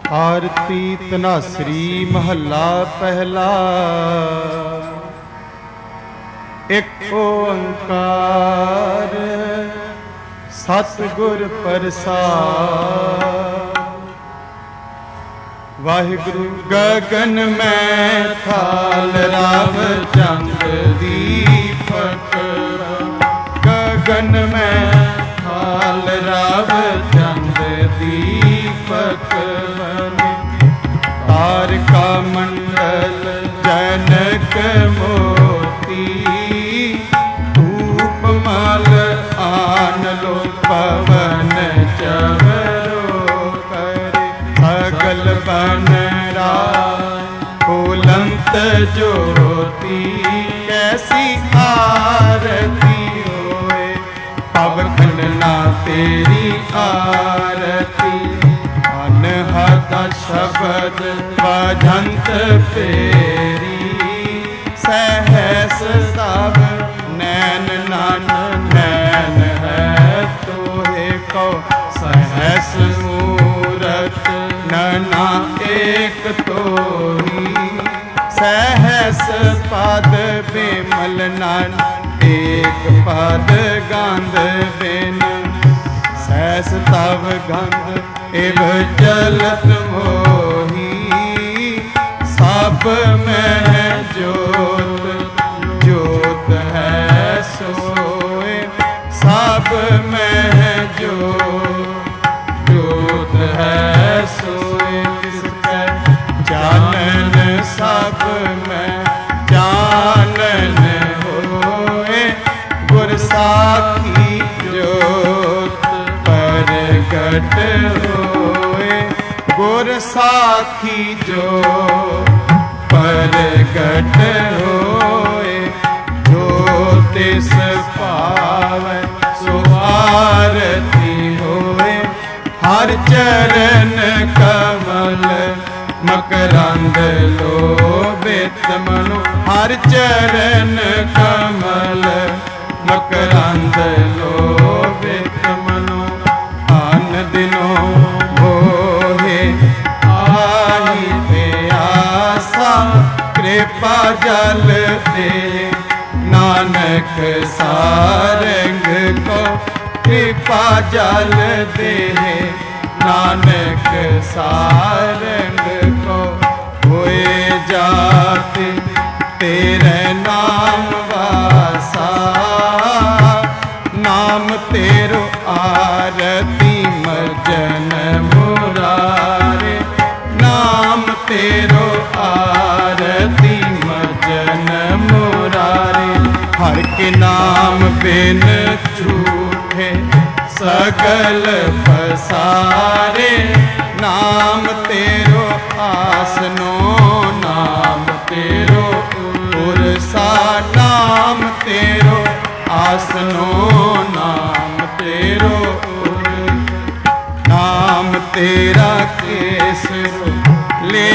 आरती तनासरी महला पहला। एक ओंकार सतगुर प्रसाद। वाहिगुरु गगन में थाल राव चंद दीपक। गगन में थाल राव चंद दीपक। तारका मंडल जनक मोती। धूप मल आन लो पवन चवरो करे। सगल बन फूलंत ज्योति। कैसी आरती होए पवखन ना तेरी आरती। अनहद शब्द भजंत फेरी। सहस सब नैन नन नैन है तोहे को। सहस मूरत नैना एक तोही। सहस पद बेमल नन एक पद गंध बिन। सहस तव गंध इव चलत मोही। सब में जोत जोत है सोए। सब में जोत जोत है सोए। किसके जानन सब में जानन होए। गुर साखी जोत प्रगट होए। गुर साखी जो प्रगट होए। जो तिस पावै सो आरती होए। हर चरण कमल मकरंद लोभित मनु। हर चरण कमल मकरंद लोभित मनु। आन दिनों मोहे आही प्यासा। कृपा जल दे नानक सारंग को। कृपा जल दे नानक सारंग को। होए जाति तेरे नाम वासा। नाम तेरो आरती मर्जन मुरारे। नाम तेरो आरती मर्जन मुरारे। हर के नाम बिन झूठे सगल पसारे। नाम तेरो आसनो नाम तेरो उरसा। नाम तेरो आसनो नाम तेरो नाम तेरा केसरो ले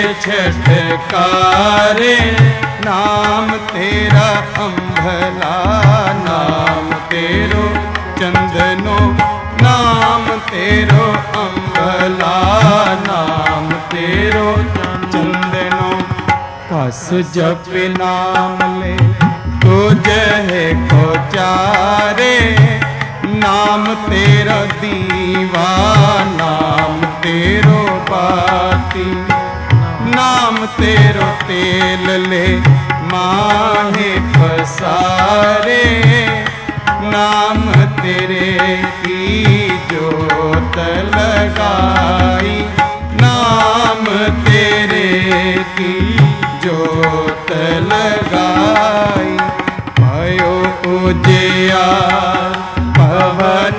छटकारे। नाम तेरा अम्भला। नाम तेरो चंदनो नाम तेरो अम्भला। नाम तेरो चंदनो। कस जप नाम ले तुझे को चारे। नाम तेरा दीवा। नाम तेरो बाती। नाम तेरो तेल ले माहे पसारे। नाम तेरे की जोत लगाई। नाम तेरे की जोत लगाई। भयो उजिया पवन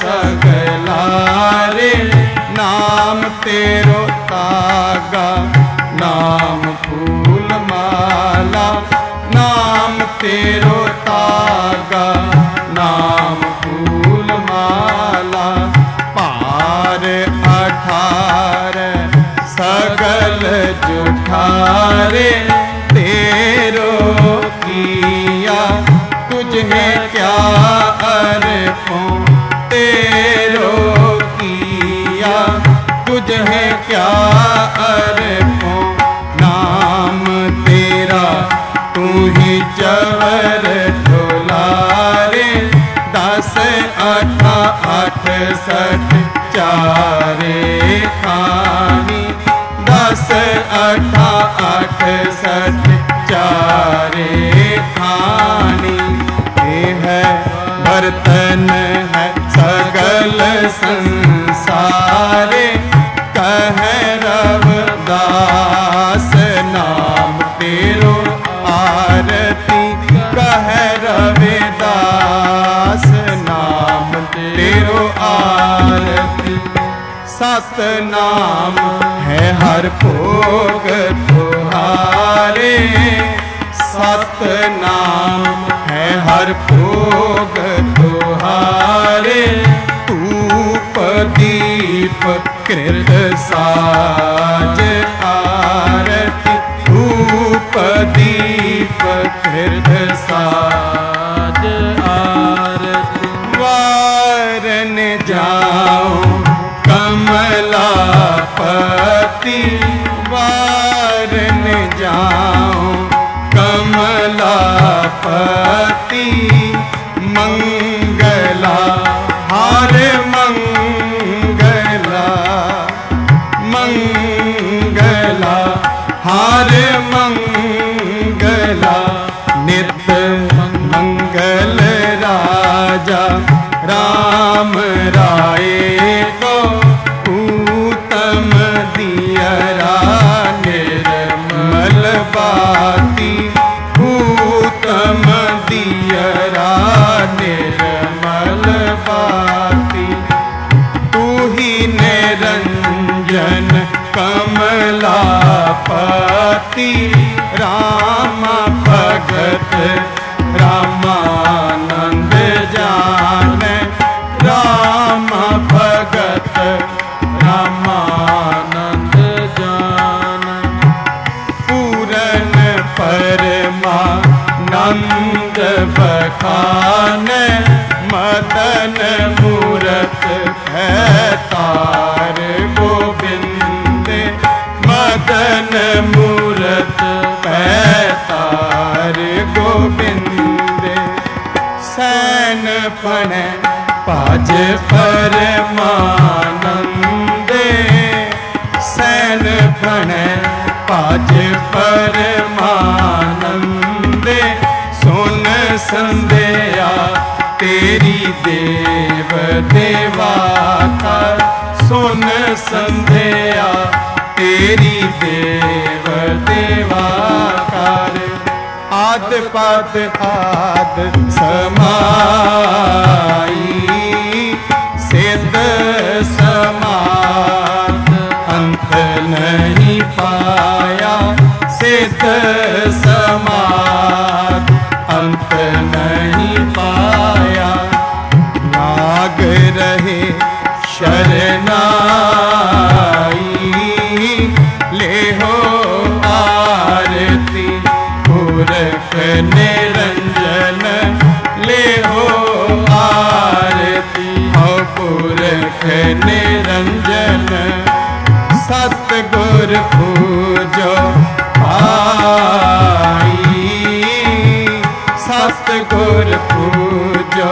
सगलारे। नाम तेरो तागा। नाम फूल माला। नाम तेरो तागा। नाम फूल माला। पार 18 सगल जुठारे। तेरो किया तुझे क्या अर्पो। तेरो किया तुझे क्या अर्पों, नाम तेरा तू ही चवर दुलारे। 10 8 68 चारे खानी, 10 8 68 चारे खानी। ये है बर्तन है सगल संसारे, कह रविदास नाम तेरो आरती। कह रविदास नाम तेरो आरती। सतनाम है हर भोग तुहारे, सतनाम है हर भोग तुहारे। धूप दीप कृत साज आरती, धूप दीप कृत साज आरती। वारन जाऊं कमलापति, वारन जाऊं कमलापति। मंगला हार मंगला, मंगला हार मंगला। नित्य मंगल राजा राम राय को, उत्तम दियरा निर्मल बाती। उत्तम दियरा निर्मल बाती। तू ही निरंजन कमलापति। राम भगत रामानंद जाने, राम भगत रामानंद जाने। पूरन परमानंद बखाने, मदन मूरत है तार गोविंद। मदन मूरत है तार गोविंद। सैन फण पाज परमानंदे, सैन फण पाज परमानंदे। सुन संध्या तेरी देव देवा का, सुन संध्या तेरी देव देवा कार। आद पाद आद समाई, सिद्ध समाद अंत नहीं पाया। सिद्ध समाद अंत नहीं पाया। नाग रहे शरनाई, ले हो आरती। पुरख निरंजन ले हो आरती। हो पुरख निरंजन। सतगुर पूजो पाई, सतगुर पूजो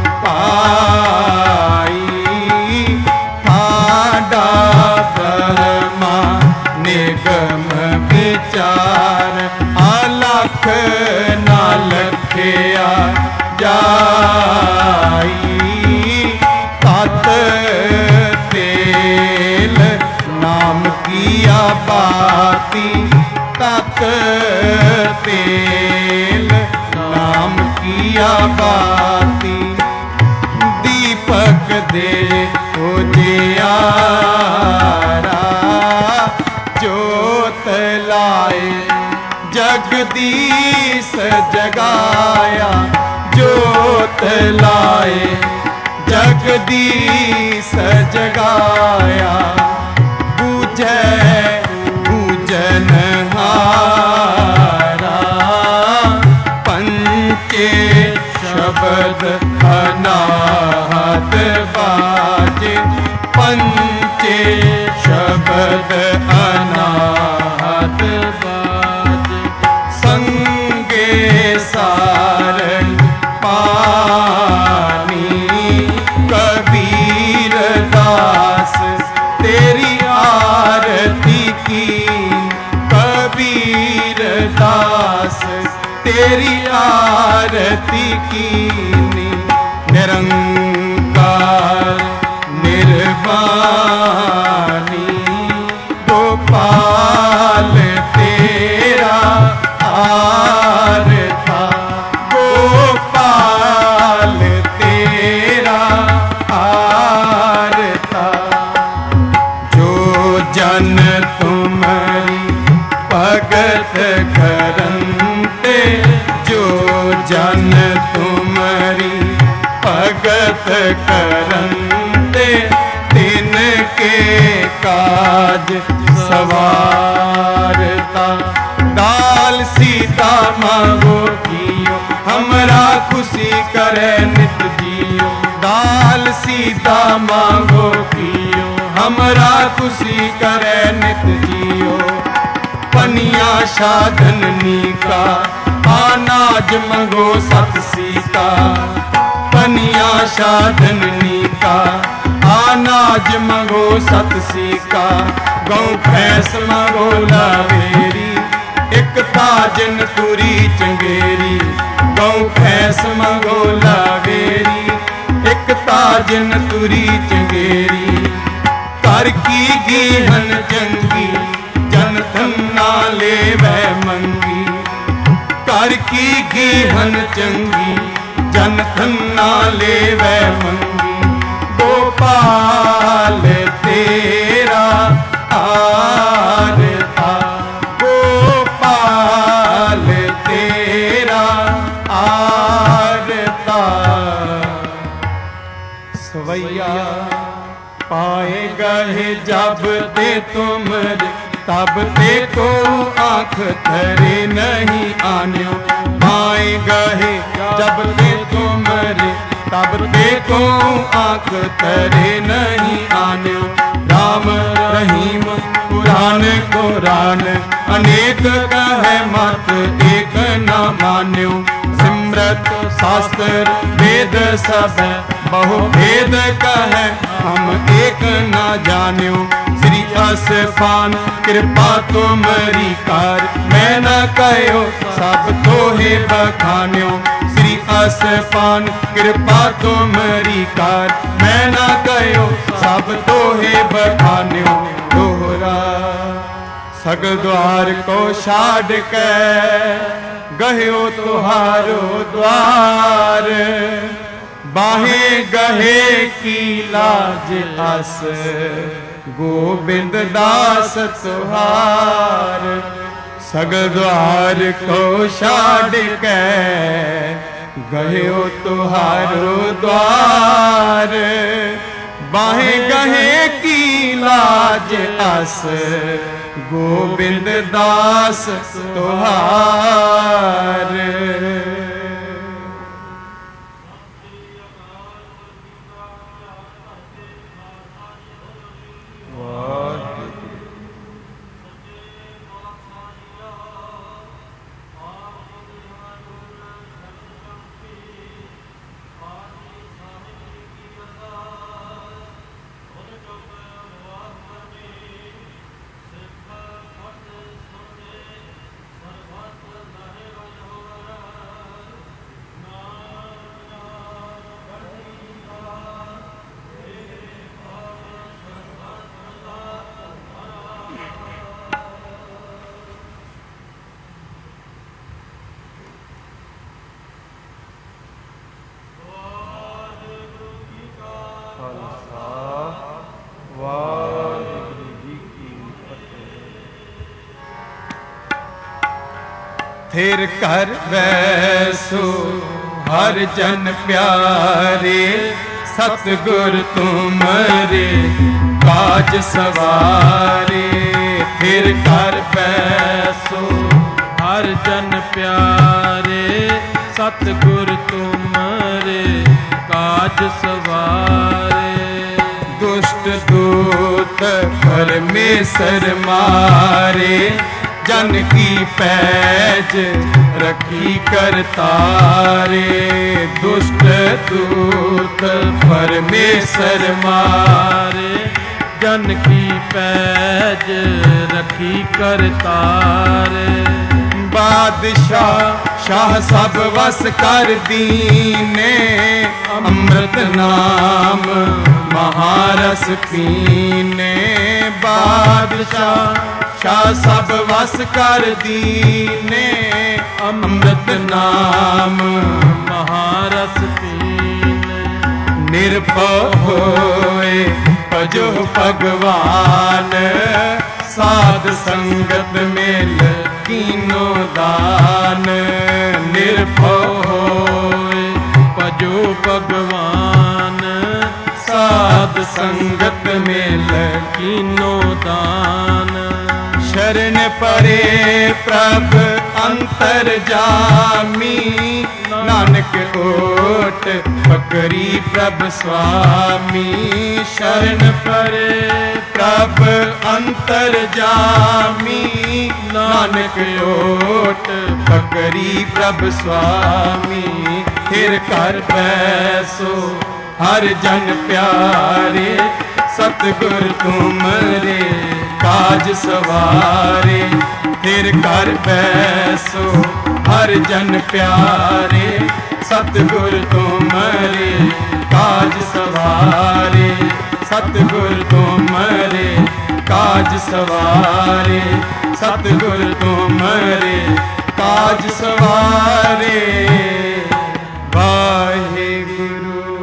पाई। ठाडा ब्रह्मा निगम विचार, अलख ना लखया जाई। तत तेल नाम किया बाती, तत तेल नाम किया बाती। दीपक दे उजियारा, जोत लाए जगदीश जगाया। जोत लाए जगदीश जगाया। बूझे बूझनहारा, पंचे शब्द अनाहत बाजे। पंचे तेरी आरती कीनी। निरंकार निर्वाणी गोपाल तेरा आरता, गोपाल तेरा आरता। जो जन तुम्हारी भगत करंते, जो जन तुम्हारी भगत करंते, तिनके काज सवारता। दाल सीता मांगो कियो, हमरा खुशी करे नित जियो। दाल सीता मांगो कियो, हमरा खुशी करे नित जियो। पनिया साधननी का, अनाज मंगो सत सीका। पनिया साधननी का, अनाज मंगो सत सीका। गौ भैंस मंगो लावेरी, एक ताजन तुरी चंगेरी। गौ भैंस मंगो लावेरी, एक ताजन तुरी चंगेरी। कर की गीहन जंगी, जन धन ना लेवै मंगी। कर की गीहन चंगी, जन धन ना लेवै मंगी। गोपाल तेरा आरता, गोपाल तेरा आरता। सवैया पाए गए जब ते तुमरे, तब ते को आँख धरे नहीं आन्यो। पाए गए जब ते तुमरे, तब ते को आँख धरे नहीं आन्यो। राम रहीम पुराण कुरान, अनेक कहे मत एक न मान्यो। सिमरत शास्त्र वेद सब, बहु भेद कहे हम एक न जान्यो। श्री असफान कृपा तुमरी कार, मैं न कहो सब तो हे बखान्यो। श्री असफान कृपा तुमरी कार, मैं न कहो सब तो हे बखान्यो। दोहरा सगल द्वार को छाड़ के, गयो तुहारो द्वार। बाहे गहे की लाज अस, गोबिंद दास तुहार। सगल द्वार को छाड़ के, गयो तुहारो द्वार। बाहे गहे की लाज अस, गोबिंद दास तुहार। फिर कर वैसो हर जन प्यारे, सतगुर तुमरे काज सवारे। फिर कर वैसो हर जन प्यारे, सतगुर तुमरे काज सवारे। दुष्ट दूत परमेश्वर मारे, जन की पैज रखी करतारे। दुष्ट दूत परमेश्वर मारे, जन की पैज रखी करतारे। बादशाह शाह सब वस कर दीने, अमृत नाम महारस पीने। बादशाह शाह सब वस कर दीने, अमृत नाम महारस पीने। निर्भय होए भजो भगवान, साध संगत मेल कीनो दान। निर्भय होए भजो भगवान, साध संगत मेल कीनो दान। शरण परे प्रभ अंतर जामी, नानक ओट पकड़ी प्रभ स्वामी। शरण परे प्रभ अंतर जामी, नानक ओट पकड़ी प्रभ स्वामी। फिर कर बैसो हर जन प्यारे, सतगुर तुमरे काज सवारे। फिर कर बैसो हर जन प्यारे, सतगुर तुमरे काज सवारे। सतगुर तुमरे काज सवारे, सतगुर तुमरे काज सवारे। वाहिगुरु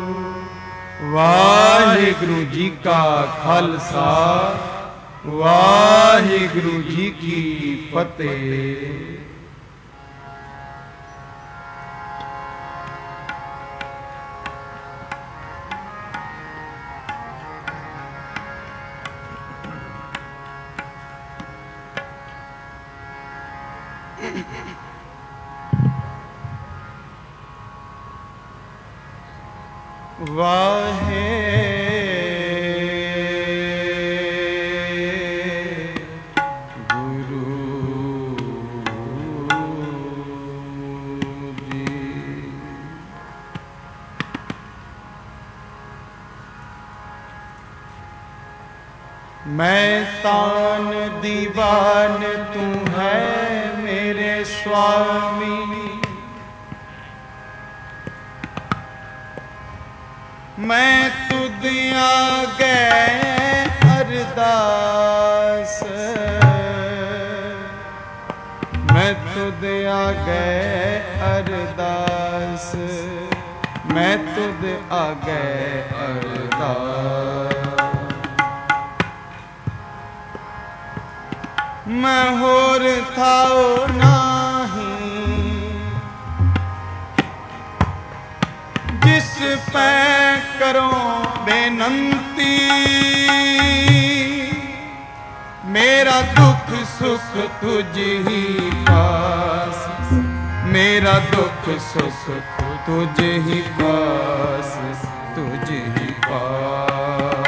वाहिगुरु जी का खालसा, वाहिगुरु जी की फतेह। वाहे गुरु जी। मैं तान दीवान तू है मेरे स्वामी, मैं तुद आगे अरदास, मैं तुद आगे अरदास, मैं तुद आगे अरदास। मैं होर थाओ नाही, जिस पै करो बेनंती। मेरा दुख सुख तुझ ही पास, मेरा दुख सुख तुझ ही पास, तुझ ही पास।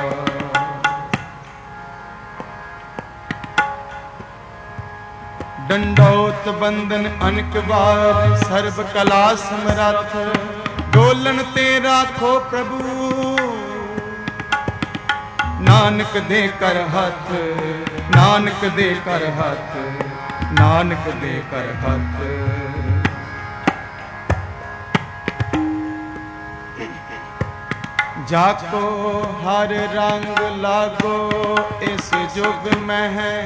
दंडौत बंदन अनक बार, सर्व कला समरथ। डोलन ते राखो प्रभु, नानक दे कर हाथ, नानक दे कर हाथ, नानक दे कर हाथ। जाको हर रंग लागो इस जुग में है,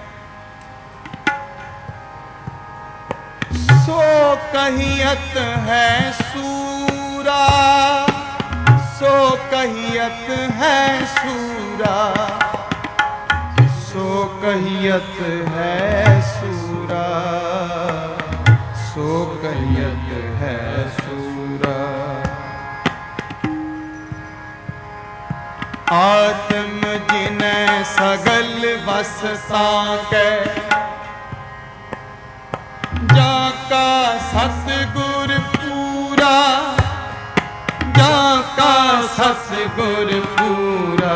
सो कहियत है सूरा, सो कहियत है सूरा, सो कहियत है सूरा, सो कहियत है सूरा। आत्म जिनै सगल बस साकै, जाका सतगुर पूरा, जाका सतगुर पूरा,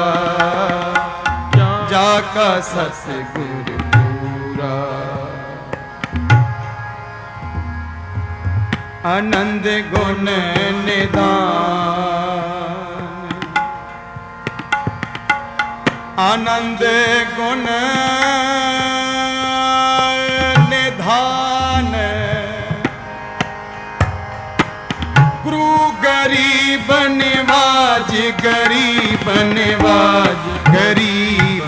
जाका सतगुर पूरा। आनंद गुण निदान, आनंद गुण निधान। निवाज गरीब निवाज गरीब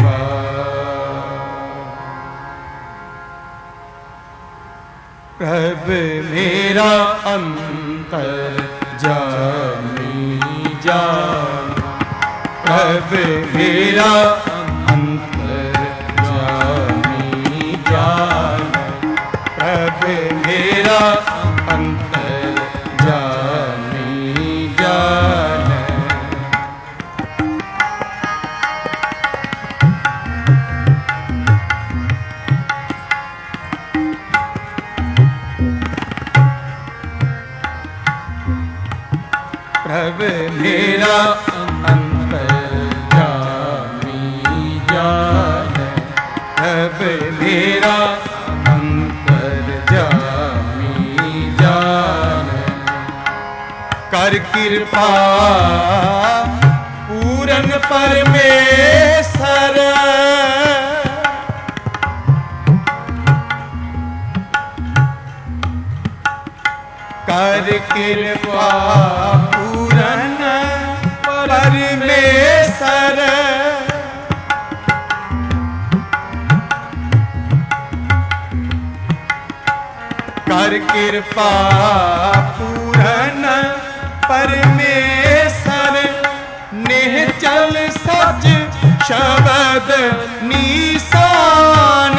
निवाज। प्रभु मेरा अंतर जानी जान, प्रभु मेरा अंतर जानी जान, प्रभु मेरा अंतर जानी जान। प्रभु मेरा अंतर जानी जान, प्रभु मेरा अंतर जानी जान। कर कृपा पूरन परमेश्वर, कर कृपा पूरन परमेश्वर। कर कृपा पूरन परमेश्वर, निश्चल सच शब्द निशान।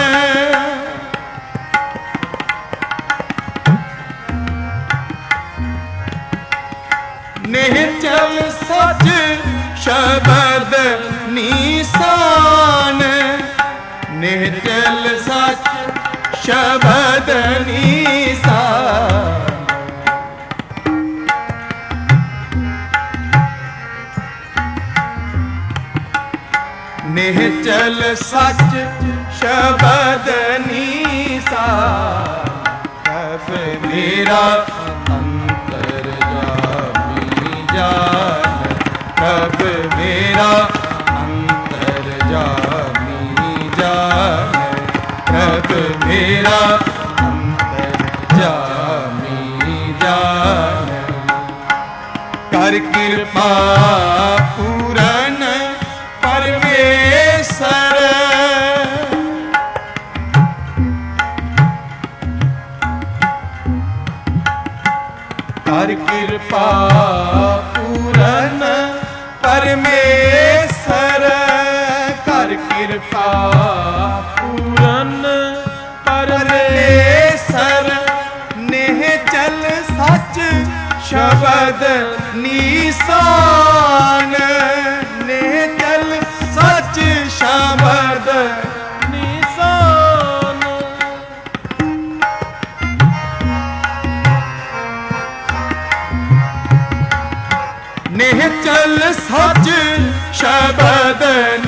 निश्चल सच शब्द निशान, निश्चल सच शब्द निशान। निश्चल सच शब्द निशान। प्रभु मेरा अंतर जानी जान, प्रभु मेरा अंतर जानी जान, प्रभु मेरा अंतर जानी जान। कर कृपा पूरन परमेश्वर, कर कृपा पूरन परमेश्वर, कर कृपा पूरन परमेश्वर। निश्चल सच शब्द निशान, निश्चल सच शब्द निशान। निश्चल सच शब्द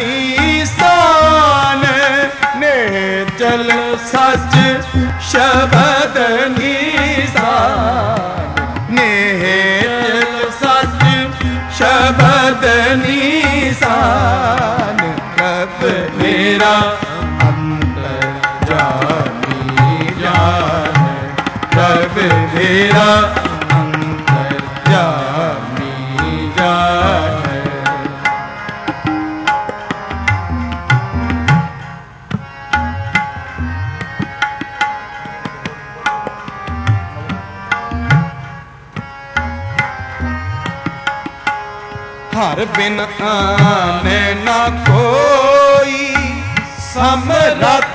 निशान, निश्चल सच शब्द निशान, निश्चल सच शब्द निशान। प्रभु मेरा अंतर जानी जान, प्रभु मेरा अंतर जानी जान। हर बिन आन न कोई समरथ,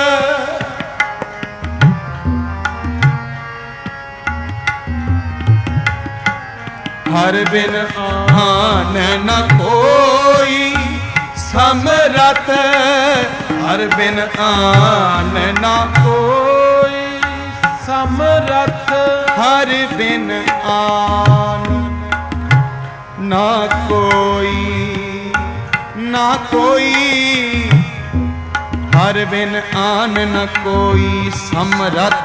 हर बिन आन न कोई समरथ, हर बिन आन न कोई समरथ, हर बिन आन ना कोई ना कोई, हर बिन आन न कोई समरथ।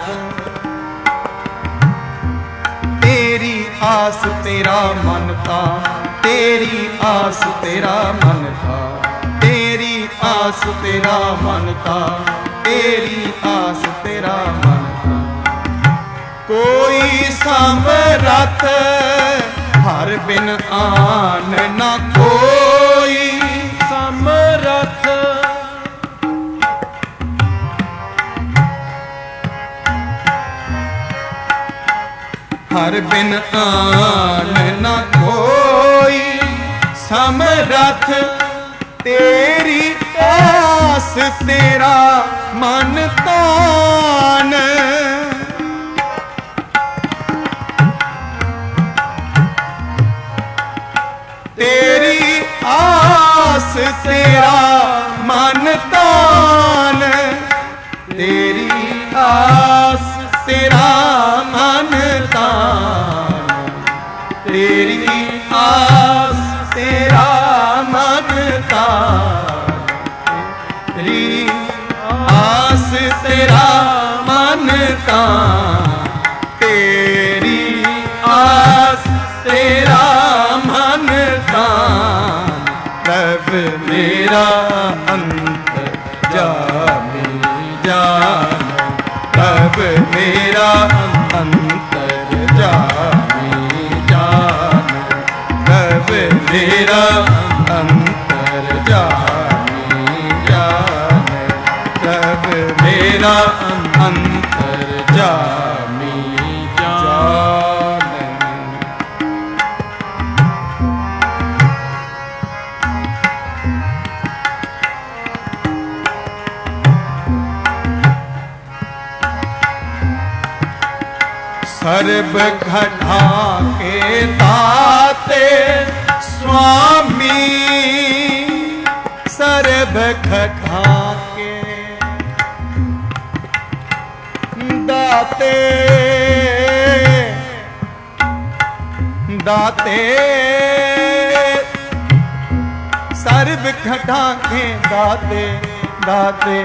तेरी आस तेरा मन था, तेरी आस तेरा मन था, तेरी आस तेरा मन था, तेरी आस तेरा मन था। कोई समरथ हर हर बिन आन न कोई समरथ हर बिन आन न कोई समरथ तेरी आस तेरा मन तान तेरी आस तेरा मन तान तेरी आस तेरा मन तान तेरी आस तेरा मन तान तेरी आस तेरा मन तान तेरी आस तेरा मन तान प्रभ मेरा अंतर जामी जान प्रभ मेरा अंतर जामी जान प्रभ मेरा अंतर जामी जान प्रभ मेरा अंतर जामी जान सर्ब घटा के दाते स्वामी सर्ब घटा के दाते दाते सर्ब घटा के दाते दाते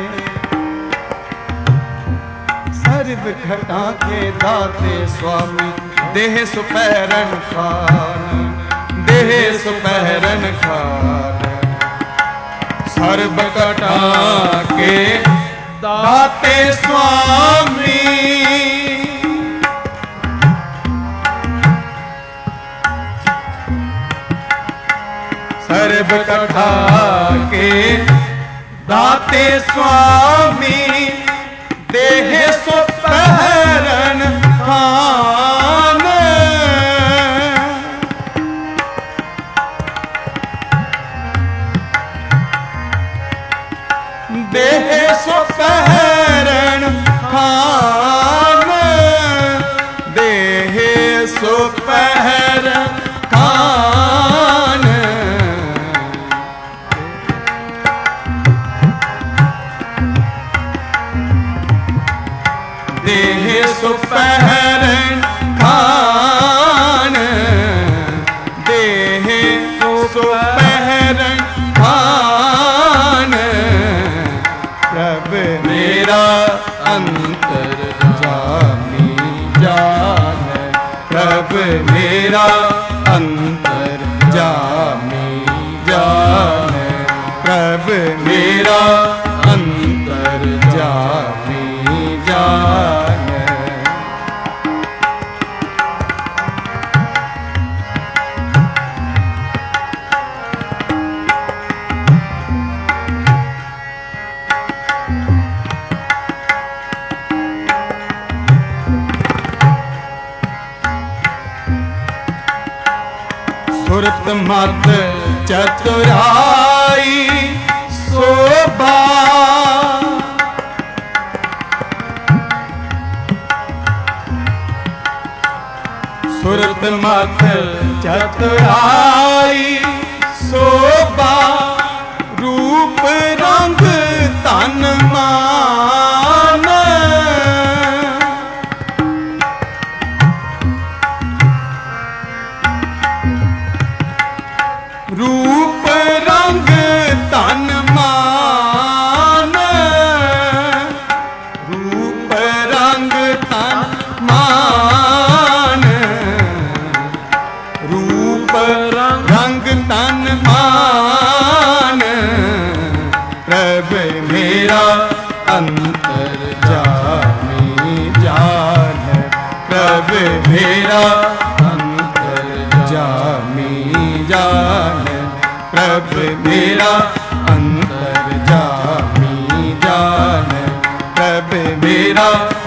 सर्ब घटा के दाते स्वामी देह सुपहरन खान देह सुपहरन खान सर्ब घटा के दाते स्वामी सर्ब घटा के दाते स्वामी देह सुपहरन खान देह सुपहरन खान देह सुपहरन खान देह सुपहरन खान देह सुपहरन खान प्रभ मेरा अंतर जामी जान प्रभ मेरा अंतर जामी जान प्रभ मेरा अंतर जामी जान सुरत मत चतुराई शोभा सुरत मत चतुराई शोभा रूप रंग तन मान रूप रंग तन मान रूप रंग तन मान रूप रंग तन मान प्रभ मेरा अंतर जामी जान प्रभ मेरा अंतर जान मेरा अंतर्यामी जान, प्रभु मेरा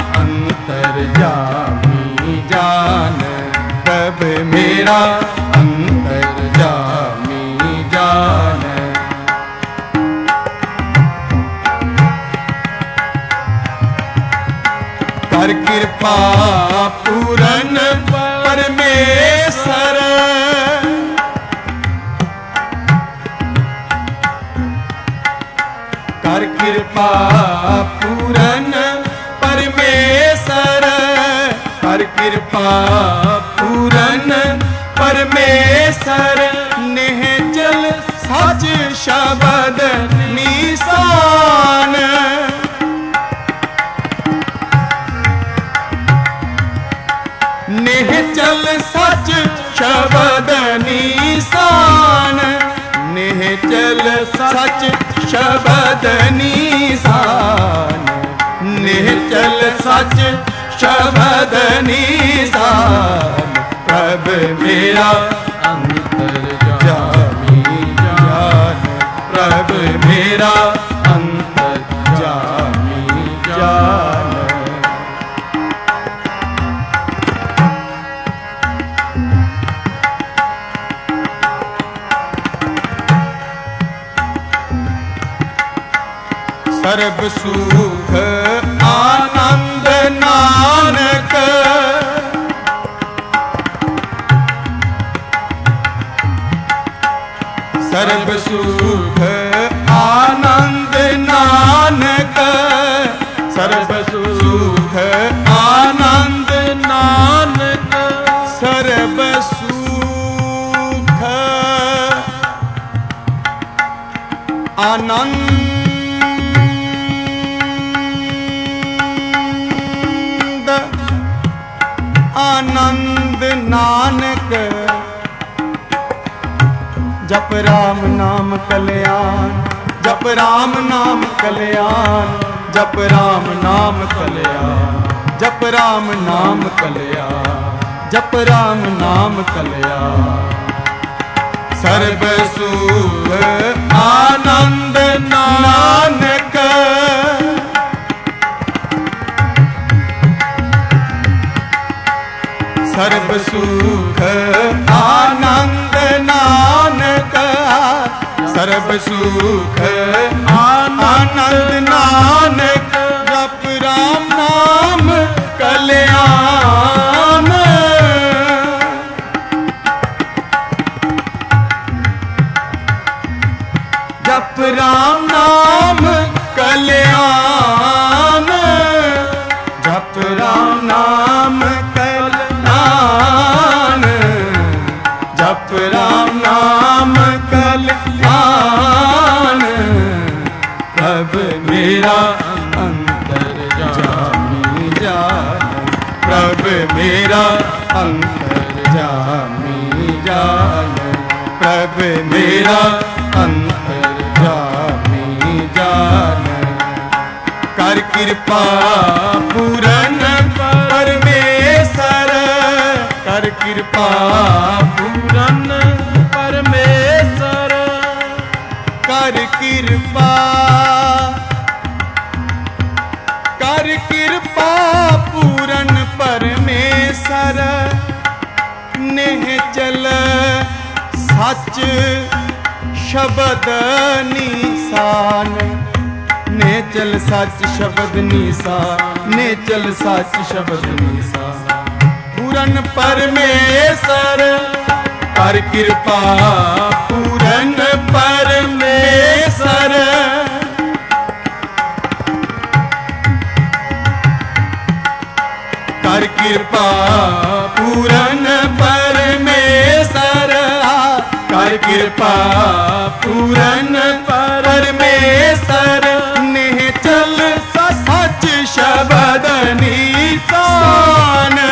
अंतर्यामी जान, प्रभु मेरा अंतर्यामी जान। कर कृपा पूरन परमेश्वर, कर कृपा पूरन परमेश्वर, कर कृपा पूरन परमेश्वर। निश्चल सच शब्द निशान, निश्चल सच शब्द निशान, निश्चल सच शब्द निशान, निश्चल सच शब्द निशान। प्रभु मेरा अंतर्यामी जान, प्रभु मेरा अंतर्यामी जान। सर्ब सुख आनंद नानक, सर्ब सुख आनंद नानक, सर्ब सुख आनंद नानक, सर्ब सुख आनंद आनंद नानक। जप राम नाम कल्याण, जप राम नाम कल्याण, जप राम नाम कल्याण, जप राम नाम कल्याण, जप राम नाम कल्याण। सर्व सुख आनंद नानक, सर्व सुख आनंद नानक, सर्व सुख आनंद नानक। जप राम नाम कल्याण, जप राम नाम कल्याण, जप राम नाम कल्याण, जप राम नाम कल्याण। प्रभु मेरा अंतर्यामी जान, प्रभु मेरा अंतर्यामी जान, प्रभु मेरा अंतर्यामी जान। कर कृपा पूरन परमेश्वर, कर कृपा पूरन परमेश्वर, कर कृपा, कर कृपा पूरन परमेश्वर। निश्चल सच शब्द निशान, निश्चल सच शब्द निशान, निश्चल सच शब्द निशान। पूरन परमेश्वर, कर कृपा पूरन परमेश्वर, कर कृपा पूरन परमेश्वर, कर कृपा पूरन परमेश्वर। निश्चल सच शब्द निशान,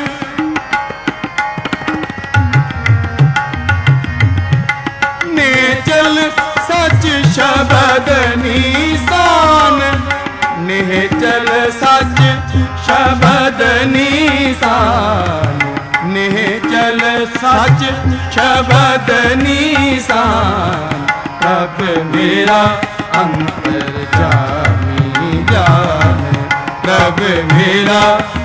निश्चल सच शब्द निशान, निश्चल सच शब्द निशान, निश्चल सच शब्द निशान। प्रभ मेरा अंतर्यामी जान, प्रभ मेरा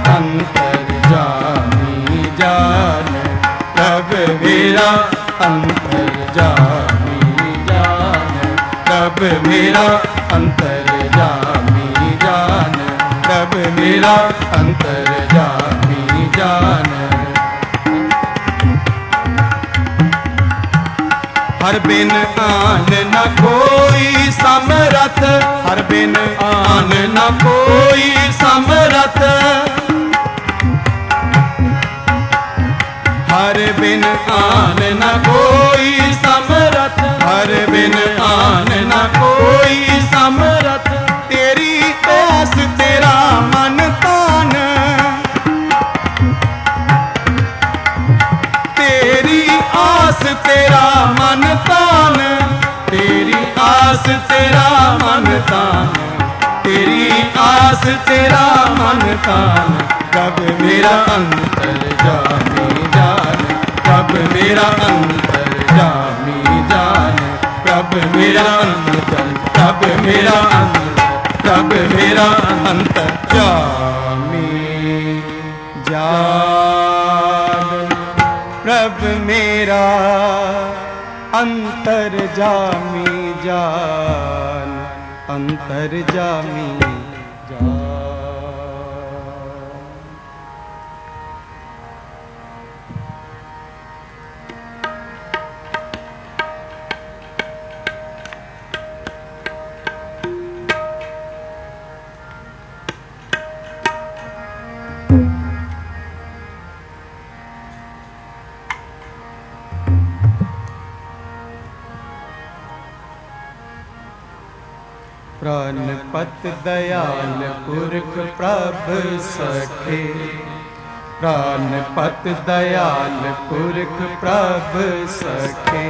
अंतर्यामी जान, प्रभ मेरा अंतर्यामी जान, प्रभ मेरा अंतर्यामी जान, प्रभ मेरा अंतर्यामी जान। हर बिन आन न कोई समरथ, हर बिन आन न कोई समरथ, हर बिन आन न कोई समरथ, हर बिन आन न कोई समरथ। तेरी आस तेरा मन तान, तेरी आस तेरा मन तान, तेरी आस तेरा मन तान, तेरी आस तेरा मन तान। कब मेरा अंतर्यामी जान, कब मेरा अंतर्यामी जान, कब मेरा अंतर, कब मेरा अंतर, कब मेरा अंतर्यामी जान, प्रभ मेरा अंतर्यामी जान, अंतर्यामी जान। प्राणपत दयाल पुरख प्रभ सखे, प्राणपत दयाल पुरख प्रभ सखे।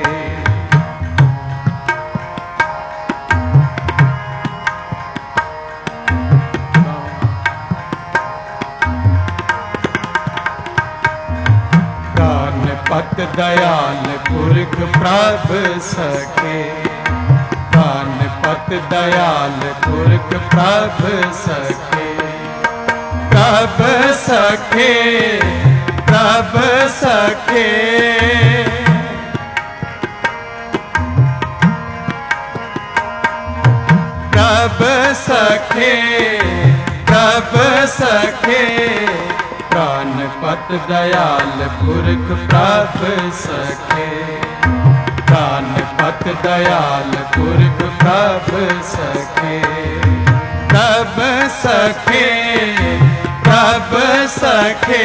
प्राणपत दयाल पुरख प्रभ सखे, प्राणपत दयाल पुरख प्रभ सखे। प्रभ सखे, प्रभ सखे, प्रभ सखे, प्रभ सखे। प्राणपत दयाल पुरख प्रभ सखे, प्राणपत दयाल पुरख प्रभ सखे। प्रभ सखे, प्रभ सखे,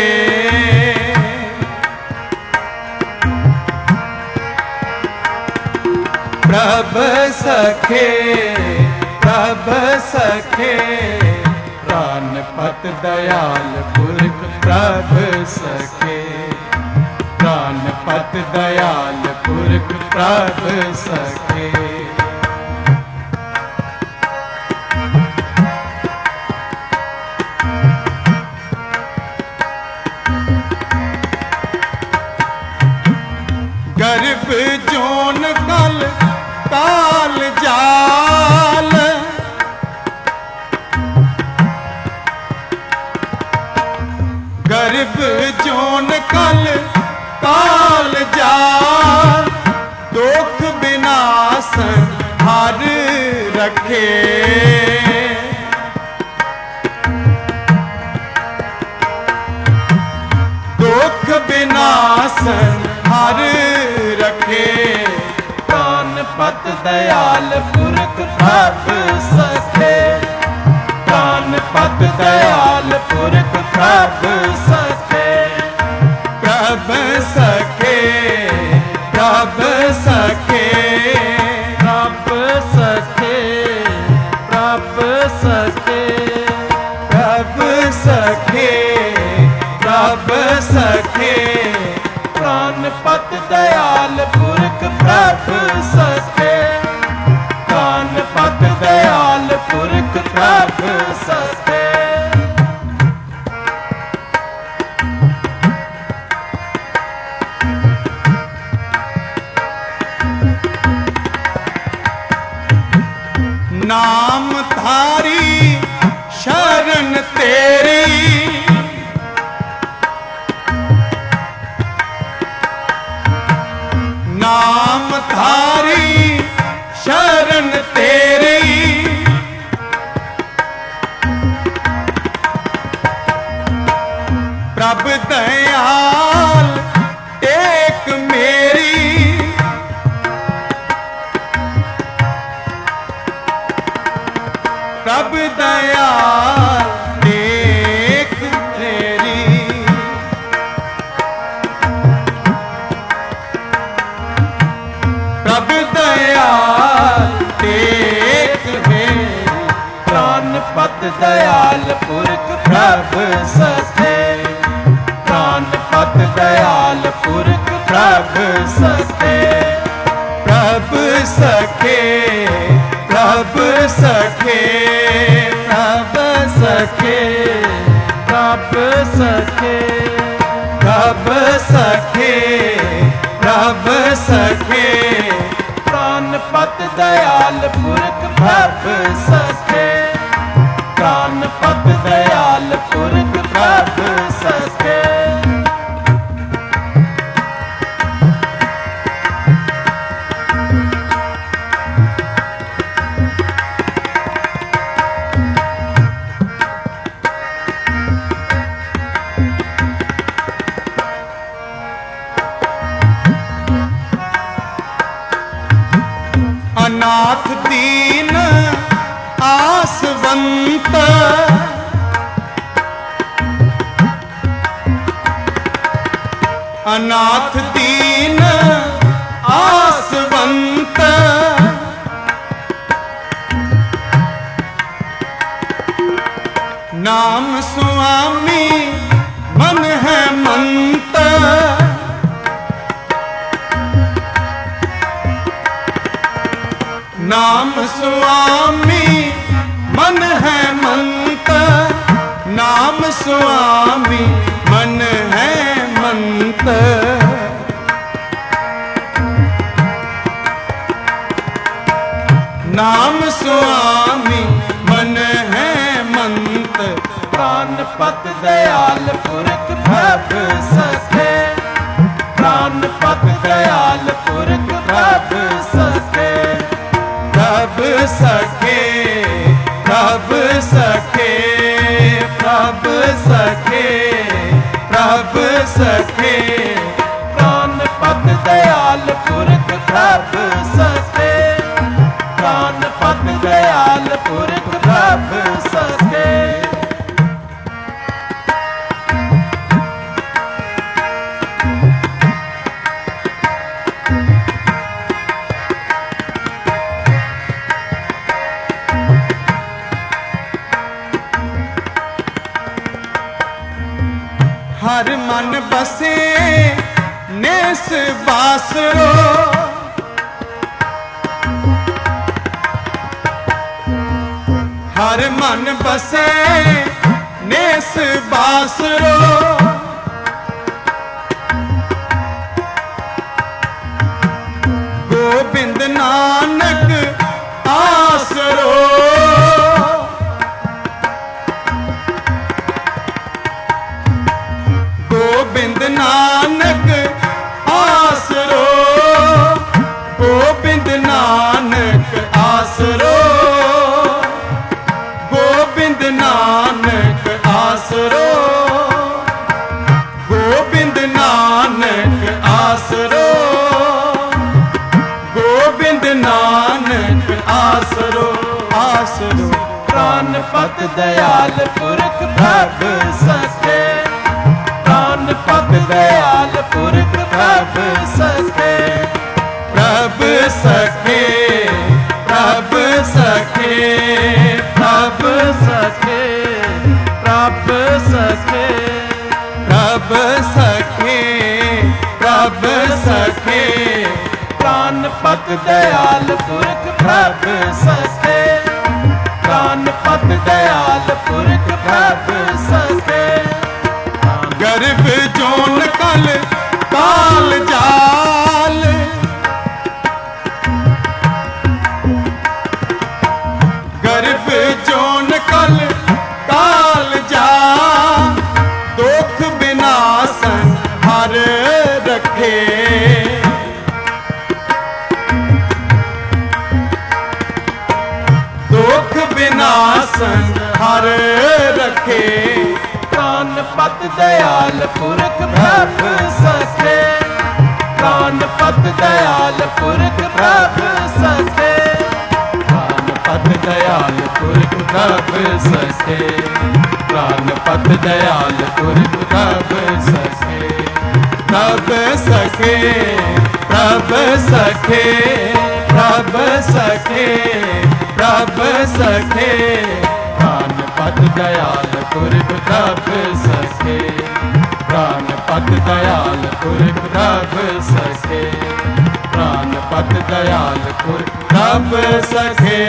प्रभ सखे, प्रभ सखे। प्राणपत दयाल पुरख प्रभ सखे, प्राणपत दयाल पुरख प्रभ सखे। गर्भ जोन कल काल जाल, गर्भ जोन कल काल जाल। दुख विनाशन हर रखे, दुख विनाशन हर रखे। प्राणपत दयाल पुरख प्रभ सखे, प्राणपत दयाल पुरख प्रभ सखे। प्रभ सखे, प्रभ सखे, प्रभ सखे, प्रभ सखे। प्रभ सखे, प्रभ सखे। प्राणपत दयाल पुरख प्रभ सखे, प्राणपत दयाल पुरख प्रभ सखे। प्रभ दयाल देख तेरी। प्रभ दयाल देख मेरी, प्राणपत दयाल पुरख प्रभ सखे। प्राणपत दयाल पुरख प्रभ सखे। प्रभ सखे, प्रभ सखे, प्रभ सखे, प्रभ सखे। प्रभ सखे, प्रभ सखे। प्राणपत दयाल पुरख प्रभ सखे। प्राणपत दयाल पुरख प्रभ सखे। अनाथ दीन आसवंत, अनाथ दीन आसवंत। नाम स्वामी मन है मंत। नाम स्वामी मन है मंत। नाम स्वामी मन है मंत। नाम स्वामी मन है मंत। प्राणपत दयाल पुरख प्रभ सखे। प्राणपत दयाल पुरख प्रभ सखे। प्रभ सखे, प्रभ सखे, प्रभ सखे, प्रभ सखे। प्राणपत दयाल पुरख प्रभ सखे। प्राणपत दयाल पुरख प्रभ सखे। हर मन बसे नेस बासरो। हर मन बसे नेस बासरो। गोबिंद नानक आसरो। गोबिंद नानक आसरो। गोबिंद नानक आसरो। गोबिंद नानक आसरो। गोबिंद नानक आसरो। गोबिंद नानक आसरो, आसरो। प्राणपत दयाल पुरख प्रभ सखे। प्राणपत दयाल पुरख प्रभ सखे। प्रभ सखे, प्रभ सखे, प्रभ सखे। प्रभ सखे। प्रभ सखे, प्रभ सखे। प्राणपत दयाल पुरख प्रभ सखे। प्राणपत दयाल पुरख प्रभ सखे। गर्भ जोन कल काल जाल। गर्भ जोन कल काल जाल। दुख विनाशन हर रखे। दुख विनाशन हर रखे। प्राणपत दयाल पुरख प्रभ सखे। प्राणपत दयाल पुरख प्रभ सखे। पत दयाल पुरख प्रभ सखे, प्राण पत दयाल पुरख प्रभ सखे, प्रभ सखे, प्रभ सखे, प्रभ सखे, प्रभ सखे, प्राण पत दयाल पुरख प्रभ सखे, प्राण पत दयाल पुरख प्रभ सखे, प्राण पत दयाल पुरख प्रभ सखे।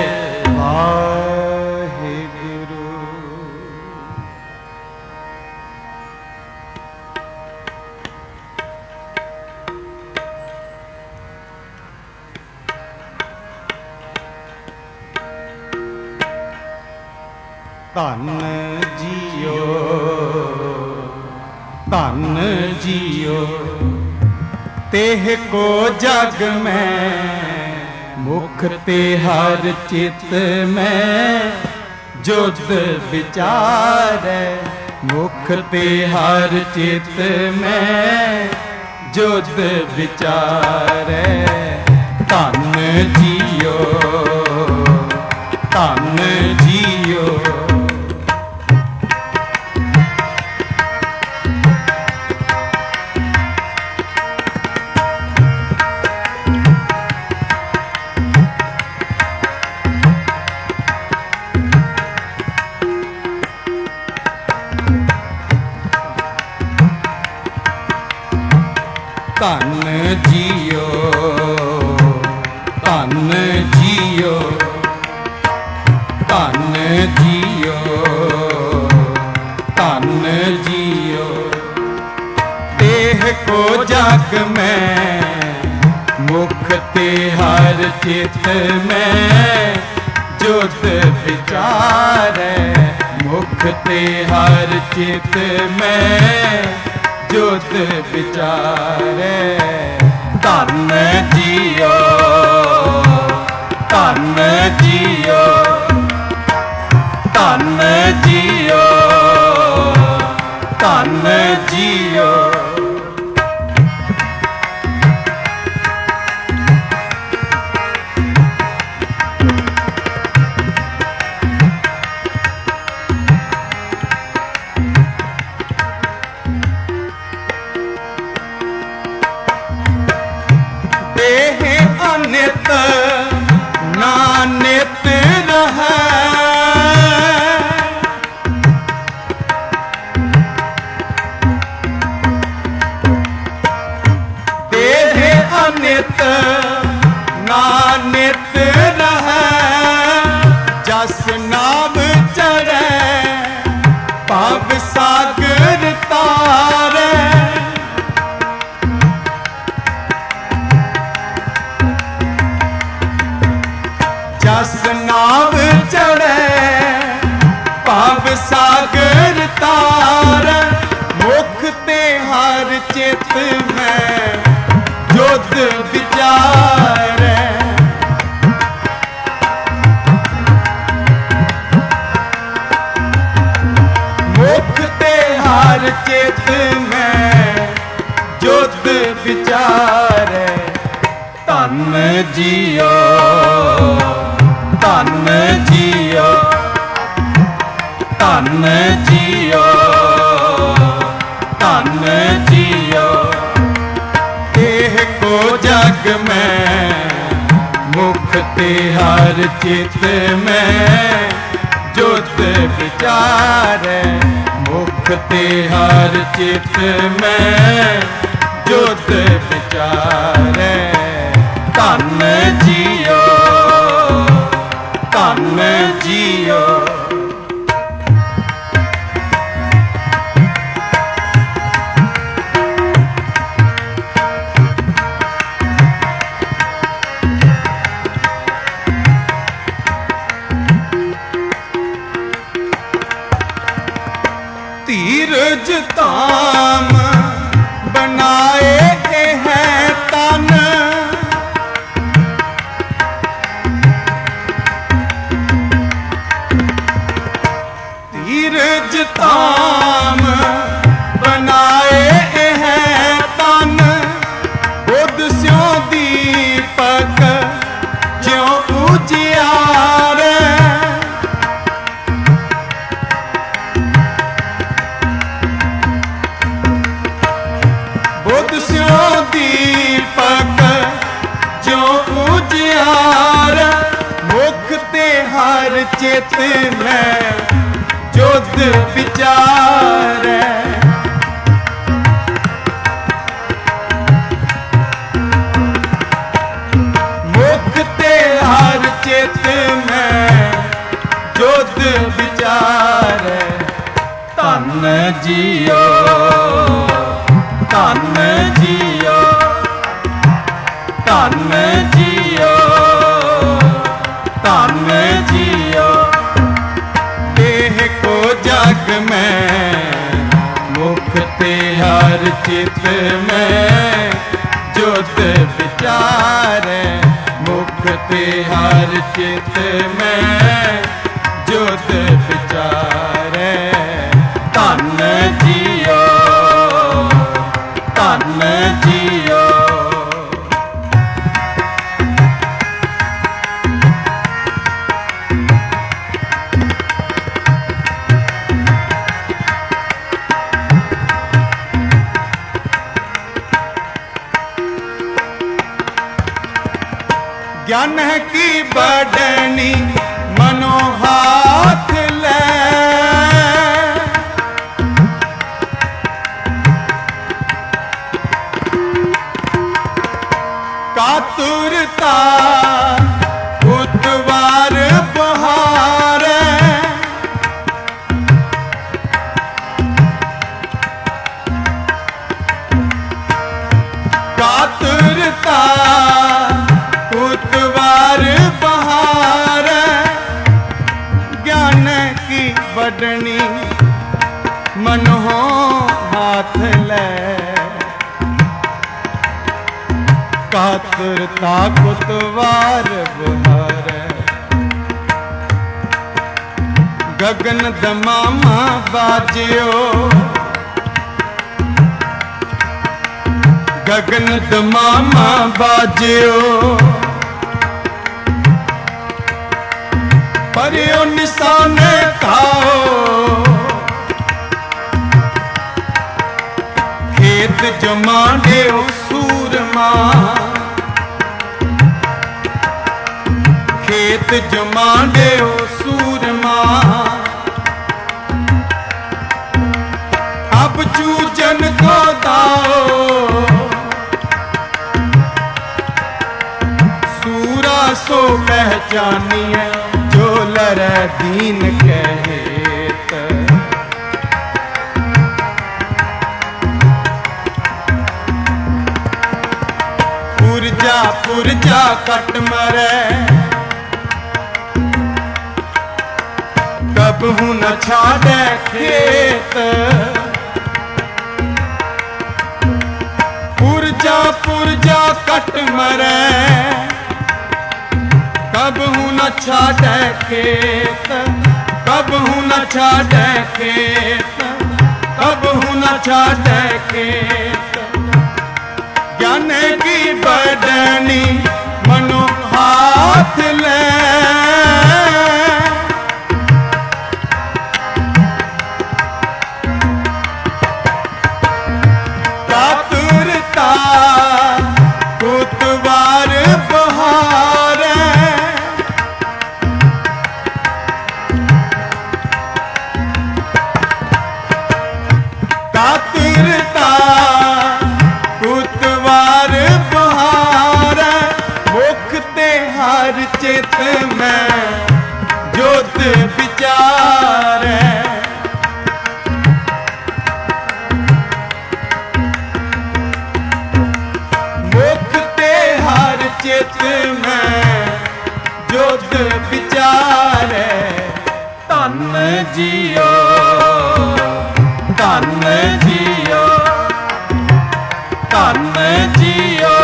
वाहिगुरु। धन जियो, धन जियो, तेह को जग में मुख ते हर चित में जुद विचारै, मुख ते हर चित में जुद विचारै। धन जियो, धन जियो, धन जियो, धन जियो, धन जियो, धन जियो, देह को जग में मुख ते हर चित में जुद विचारै, मुख ते हर चित में जुद विचारै। धन जियो, धन जियो, धन जियो, धन जियो, अनित नानित रहै, देह अनित नानित रहै, जस नाम चढ़ै भव सागर तारै। जस नाव चढ़ै भव सागर तार, मुख ते हर चित में जुद विचारै। मुख ते हर चित में जुद विचारै। धन जियो, धन जियो, धन जियो, धन जियो, देह को जग में मुख ते हर चित में जुद विचारै। मुख ते हर चित में जुद विचारै। धन जियो, धन जियो, धीरज धाम बनाए हैं तन, धीरज धाम बनाए हैं तन, बुध स्यों दीपक ज्यों उजियारे। चेत में जोत विचारै। मुख ते हर चेत में जोत विचारै। धन जियो धन जियो धन जियो धन जियो। देह को जग में मुख ते हर चित में जोत विचारै। मुख ते हर चित में जोत विचारै। धन जियो धन जियो। ज्ञान की बड़नी मनो हाथ ले। कातुरता उतवार बहारै। कातुरता उतवार बहारै। ज्ञान की बड़नी मनो हाथ ले। कातुरता कुतवार बहारै। गगन दमामा बाजियो गगन दमामा बाजियो। परियो निशाने खाओ खेत जमाने सूरमा। खेत जमाने सूरमा। अब चूजन को दाओ सूरा सो पहचानिए जो लरै दीन कहेत। पुरजा पुरजा कट मरै कबहू न छाड़ै खेत। पुरजा पुरजा कट मरै कबहू न छाड़ै खेत। कबहू न छाड़ै खेत कबहू न छाड़ै खेत। ज्ञान की बड़नी मनो हाथ ले। कातुरता कुतवार बहारै। कातुरता कुतवार बहारै। मुख ते हर चित में जोत विचारै। मुख ते हर चित में जोत विचारै। धन जियो धन जियो धन जियो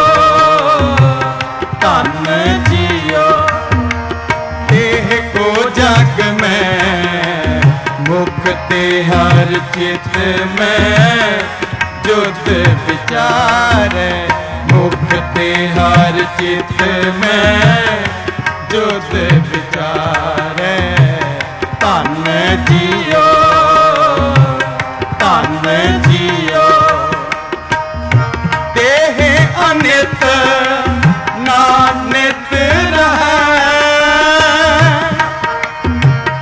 धन जियो। देह को जग में मुख ते हर चित में जोत विचारै। मुख ते हर चित में जोत विचारै। धन जियो धन जियो। देह अनित नानित रहै।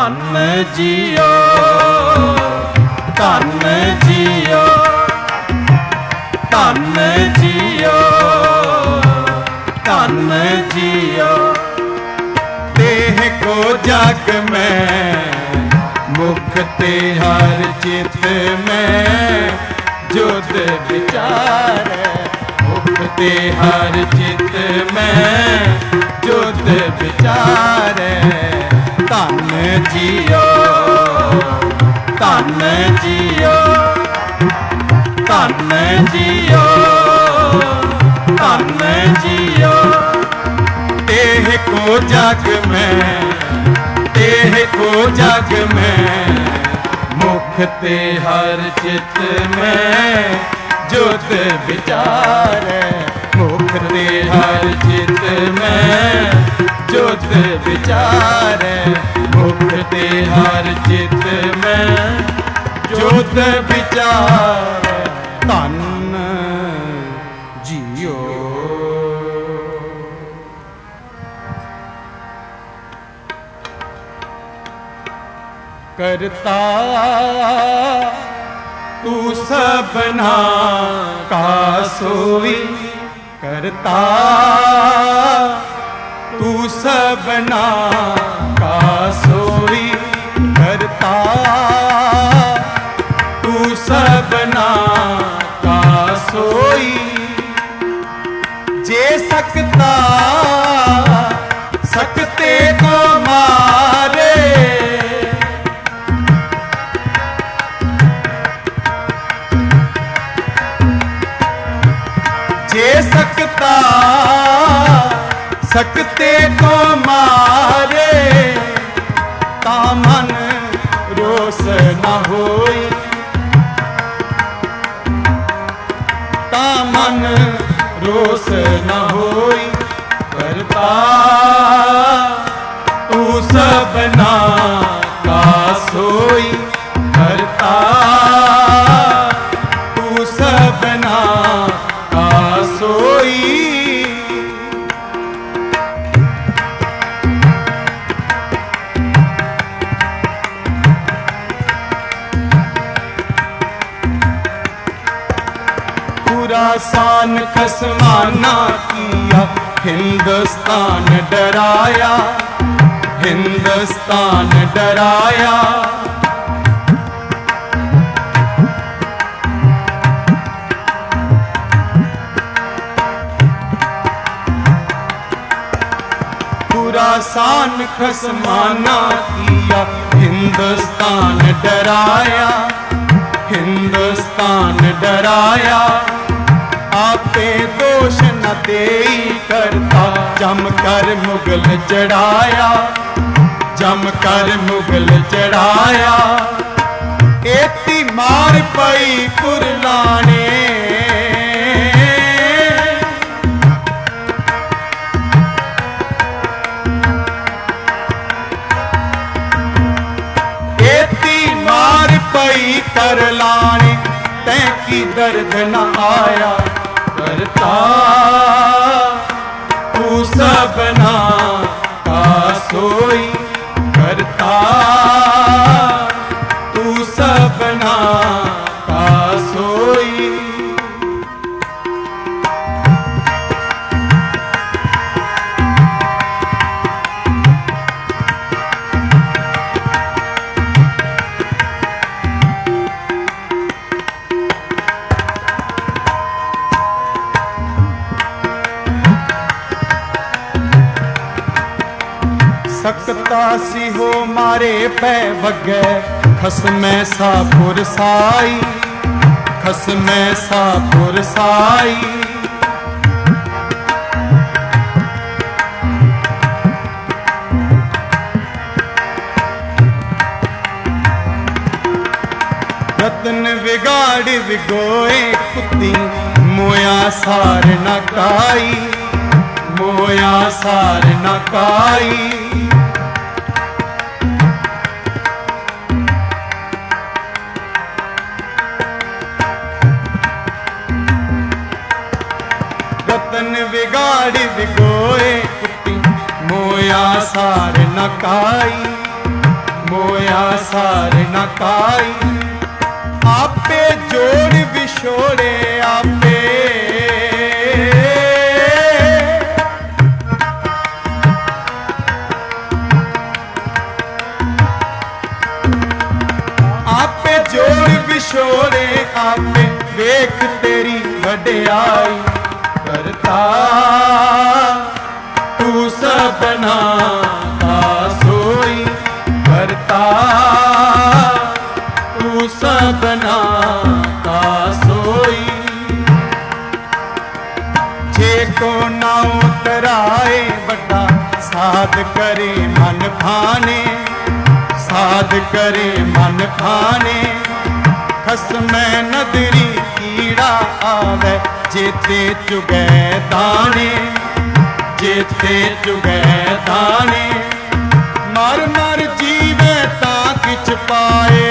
धन जियो धन जियो धन जियो धन जियो। देह को जग में मुख ते हर चित में जुद विचार। मुख ते हर चित में जुद विचार। धन जियो धन जियो धन जियो धन जियो। देह को जग में देह को जग में मुख ते हर चित में जुद विचार। मुख ते हर चित में जुद विचार। मुख ते हर चित में जुद विचार। धन जियो। करता तू सबना का सोई। करता तू सबना का सोई। करता तू सबना का सोई। जे सकता सकते को मारे। जे सकता सकते को मारे। ता मन रोष न होई। ता मन रोष न होई। करता तू सबना का सोई। करता तू सबना का सोई। खुरासान खसमाना किया हिंदुस्तान डराया। हिंदुस्तान डराया। खुरासान खसमाना किया हिंदुस्तान डराया। हिंदुस्तान डराया। आपे दोष न देई करता जम कर मुगल चढ़ाया। जम कर मुगल चढ़ाया। एती मार पई कुरलाने। पई कर लाने तैं की दर्द न आया। करता तू सबना का सोई। करता तू सबना का सोई। सकता सी हो मारे पै बगै खसमै सा पुरसाई। खसमै सा पुरसाई। रतन विगाड़ विगोए कुत्ती मोया सार न काई। मोया सार न काई। रतन विगाड़ विगोए कुत्ती मोया सार न काई। मोया सार न काई। आपे जोड़ विछोड़े आपे, आपे जोड़ विछोड़े आपे वेख तेरी वडियाई। करता तू सबना का सोई, करता तू सबना का सोई। जे को ना उतराए बड़ा साध करे मन भाने, साध करे मन भाने। खसमै नदरी कीड़ा आवे जेते चुगै दाने, जेते चुगै दाने। मर मर जीवे तां किछ पाए,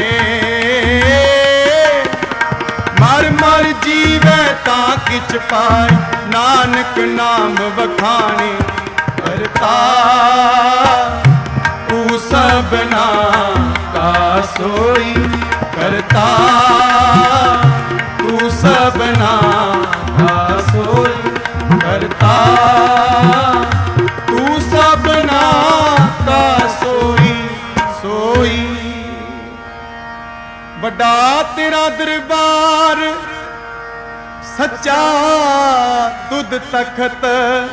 मर मर जीवे तां किछ पाए। नानक नाम बखाने, करता तू सबना का सोई। करता तू सबना का सोई, करता तू सबना का सोई सोई। बड़ा तेरा दरबार सच्चा तुद तखत,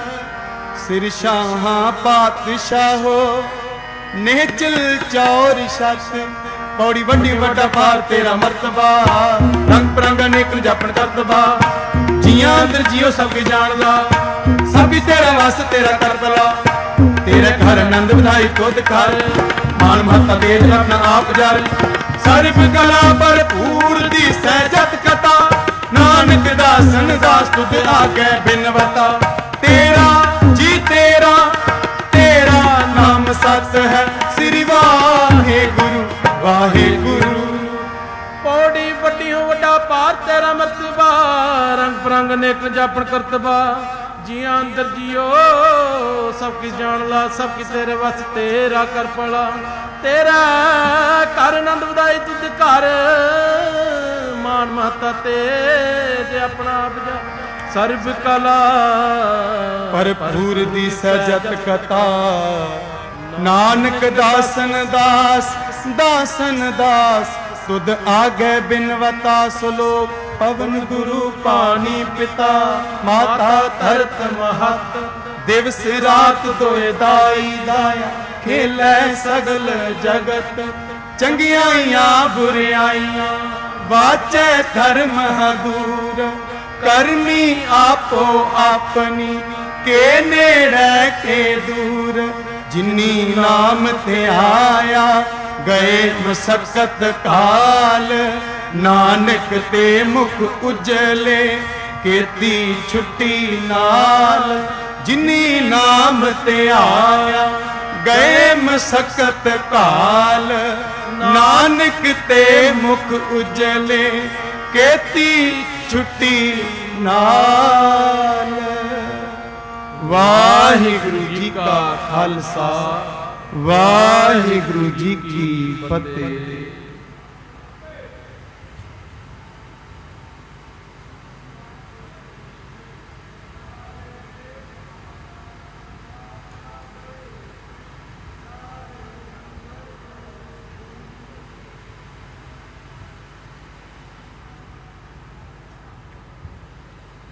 सिर शाह पातशाहो नेचल चौर छत। पौड़ी वड्डी वड्डा पार तेरा मरतबा, रंग परंग अनेक जापन करतबा। जियां अंदर जियो सब की जानदा, सब तेरा वास तेरा कर भला। तेरे घर आनंद बधाई खुद कर, मान महता तेज अपना आप जर। सर्व कला भरपूर दी सहजत कथा, नानक दासन दास तुद आगे बिनवता। तेरा जी तेरा, तेरा नाम सत है। श्री वाहे गुरु वाहे गुरु। पौड़ी वड्डी हो वड्डा पार तेरा मरतबा, रंग परंग अनेक जापन करतबा। जिया अंदर जियो सब की जान ला, सब की तेरे वस तेरा कर पड़ा। तेरा कर आनंद बधाई तुझ घर, मान महता तेज अपना आप जा। सर्व कला भरपूर दी सजत कथा, नानक दासन दास दासन दास तुद आगे बिनवता। सुलोक पवन गुरु पानी पिता, माता धरत महत। दिवस रात दोए दाई दाया, खेलै सगल जगत। चंगियाइयां बुरियाइयां वाचे धर्म दूर। करनी आपो अपनी के नेड़े के दूर। जिनी नाम ते आया गए मसकत काल। नानक ते मुख उजले केती छुट्टी नाल। जिनी नाम ते आया गए मसकत काल। नानक ते मुख उजले केती छुट्टी नाल। वाहिगुरु जी का खालसा, वाहिगुरु जी की फतेह।